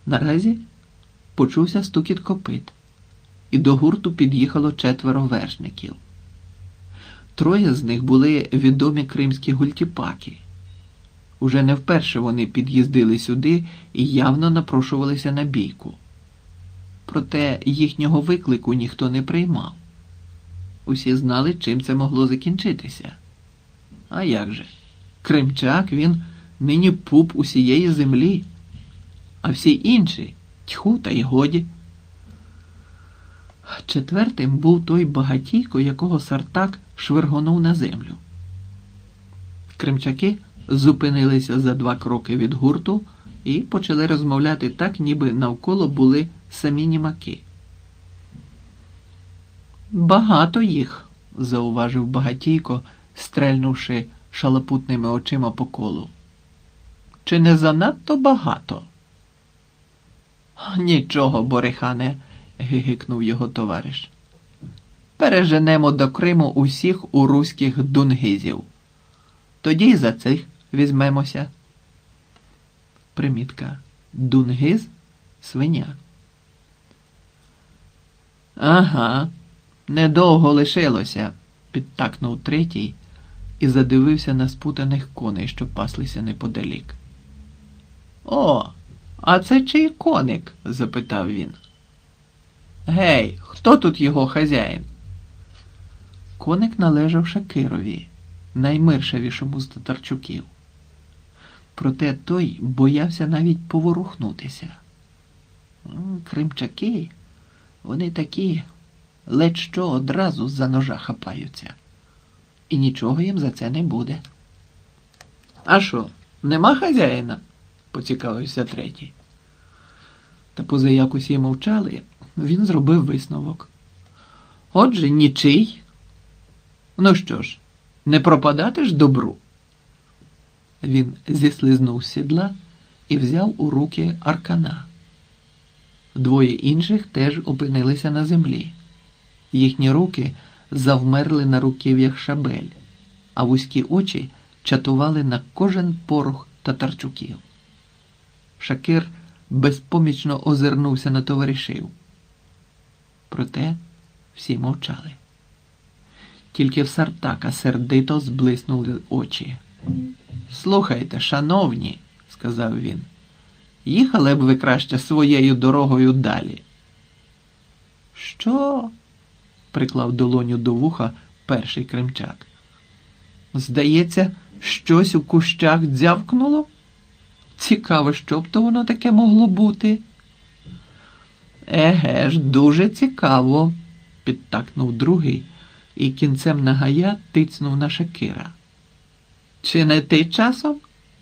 Наразі почувся стукіт копит, і до гурту під'їхало 4 вершників. 3 з них були відомі кримські гультіпаки. Уже не вперше вони під'їздили сюди і явно напрошувалися на бійку. Проте їхнього виклику ніхто не приймав. Усі знали, чим це могло закінчитися. А як же? Кримчак, він нині пуп усієї землі, а всі інші – тьху та й годі. 4-тим був той багатійко, якого Сартак швиргонув на землю. Кримчаки зупинилися за 2 кроки від гурту і почали розмовляти так, ніби навколо були самі німаки. «Багато їх», – зауважив багатійко, стрельнувши шалапутними очима по колу. «Чи не занадто багато?» «Нічого, Борихане», – гигикнув його товариш. «Переженемо до Криму усіх уруських дунгизів. Тоді й за цих візьмемося». Примітка. Дунгиз – свиня. «Ага, недовго лишилося», – підтакнув 3-й і задивився на спутаних коней, що паслися неподалік. «О, а це чий коник?» – запитав він. «Гей, хто тут його хазяїн?» Коник належав Шакирові, наймиршавішому з татарчуків. Проте той боявся навіть поворухнутися. Кримчаки, вони такі, ледь що одразу за ножа хапаються. І нічого їм за це не буде. «А що, нема хазяїна?» – поцікавився 3-й. Та позаяк усі мовчали, він зробив висновок. «Отже, нічий. Ну що ж, не пропадати ж добру?» Він зіслизнув з сідла і взяв у руки аркана. 2 інших теж опинилися на землі. Їхні руки завмерли на руків'ях шабель, а вузькі очі чатували на кожен порух татарчуків. Шакир безпомічно озирнувся на товаришів. Проте всі мовчали. Тільки в Сартака сердито зблиснули очі. «Слухайте, шановні», – сказав він, – «їхали б ви краще своєю дорогою далі». «Що?» – приклав долоню до вуха перший кримчак. «Здається, щось у кущах дзявкнуло? Цікаво, що б то воно таке могло бути?» «Еге ж, дуже цікаво», – підтакнув другий і кінцем нагая тицнув на Шакира. «Чи не ти часом?»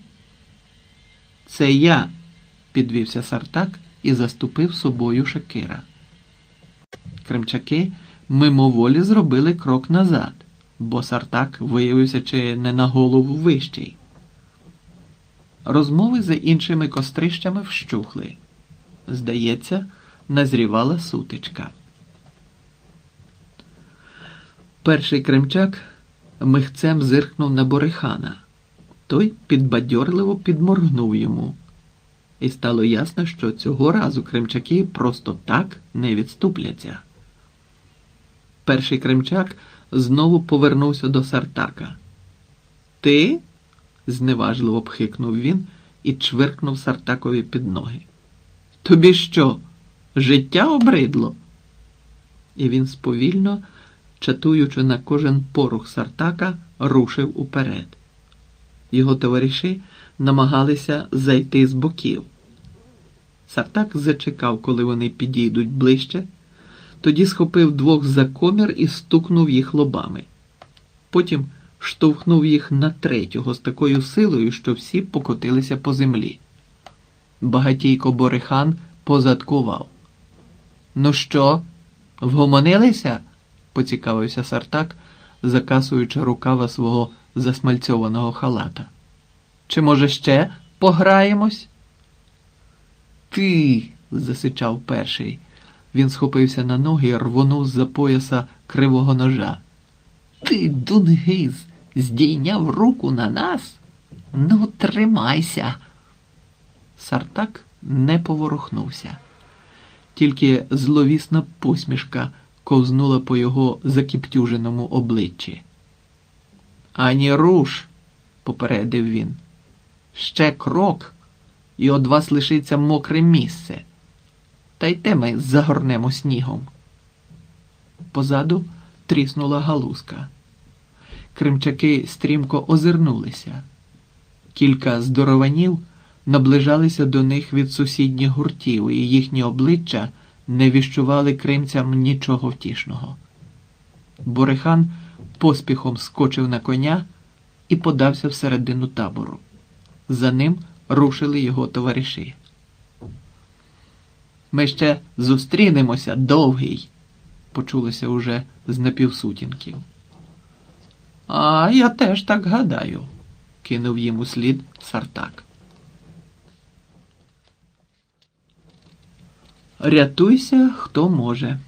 «Це я», – підвівся Сартак і заступив собою Шакира. Кримчаки мимоволі зробили крок назад, бо Сартак виявився чи не на голову вищий. Розмови за іншими кострищами вщухли. Здається, назрівала сутичка. Перший кримчак михцем зиркнув на Борихана. Той підбадьорливо підморгнув йому. І стало ясно, що цього разу кримчаки просто так не відступляться. Перший кримчак знову повернувся до Сартака. «Ти?» – зневажливо пхикнув він і чвиркнув Сартакові під ноги. «Тобі що, життя обридло?» І він сповільно, чатуючи на кожен порух Сартака, рушив уперед. Його товариші намагалися зайти з боків. Сартак зачекав, коли вони підійдуть ближче, тоді схопив 2 за комір і стукнув їх лобами. Потім штовхнув їх на 3-го з такою силою, що всі покотилися по землі. Багатійко Борихан позадкував. «Ну що, вгомонилися?» – поцікавився Сартак, закасуючи рукава свого засмальцьованого халата. «Чи, може, ще пограємось?» «Ти!» – засичав перший. Він схопився на ноги і рвонув з-за пояса кривого ножа. «Ти, дунгиз, здійняв руку на нас? Ну, тримайся!» Сартак не поворухнувся. Тільки зловісна посмішка ковзнула по його закіптюженому обличчі. «Ані руш!» – попередив він. «Ще крок, і од вас лишиться мокре місце. Та й те ми загорнемо снігом». Позаду тріснула галузка. Кримчаки стрімко озирнулися. Кілька здорованів наближалися до них від сусідніх гуртів, і їхні обличчя не віщували кримцям нічого втішного. Борихан поспіхом скочив на коня і подався всередину табору. За ним рушили його товариші. «Ми ще зустрінемося, Довгий!» – почулося уже з напівсутінків. «А я теж так гадаю», – кинув їм услід Сартак. Рятуйся, хто може.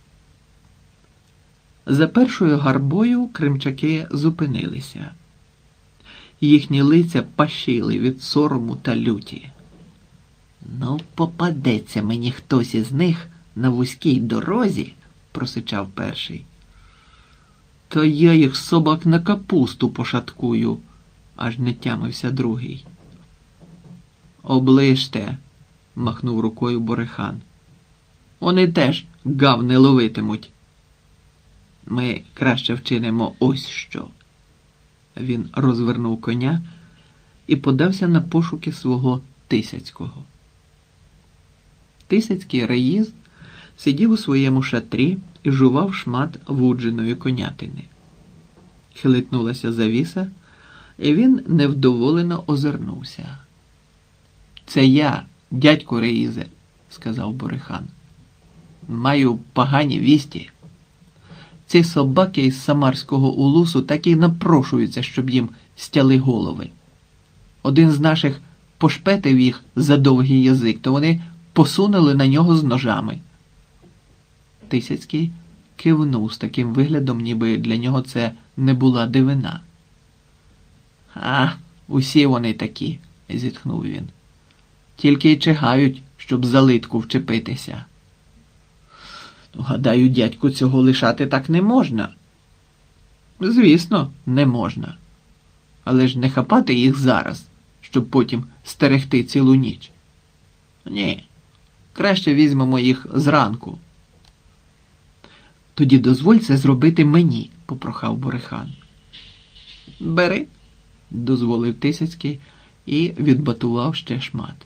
За першою гарбою кримчаки зупинилися. Їхні лиця пашіли від сорому та люті. «Ну, попадеться мені хтось із них на вузькій дорозі», – просичав перший. «То я їх собак на капусту пошаткую», – аж не тямився другий. «Оближте», – махнув рукою Борихан. «Вони теж гав не ловитимуть. Ми краще вчинимо ось що». Він розвернув коня і подався на пошуки свого Тисяцького. Тисяцький Раїз сидів у своєму шатрі і жував шмат вудженої конятини. Хилитнулася завіса, і він невдоволено озирнувся. «Це я, дядько Раїзе», – сказав Борихан. «Маю погані вісті. Ці собаки із Самарського улусу так і напрошуються, щоб їм стяли голови. Один з наших пошпетив їх за довгий язик, то вони посунули на нього з ножами». Тисяцький кивнув з таким виглядом, ніби для нього це не була дивина. «А, усі вони такі», – зітхнув він. «Тільки й чигають, щоб за литку вчепитися». «Гадаю, дядьку, цього лишати так не можна». «Звісно, не можна. Але ж не хапати їх зараз, щоб потім стерегти цілу ніч. Ні, краще візьмемо їх зранку». «Тоді дозволь це зробити мені», – попрохав Борихан. «Бери», – дозволив Тисяцький і відбатував ще шмат.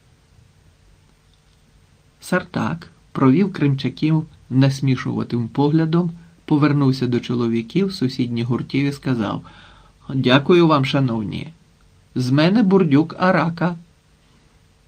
Сартак провів кримчаків насмішуватим поглядом, повернувся до чоловіків сусідніх гуртів і сказав: «Дякую вам, шановні. З мене бурдюк арака».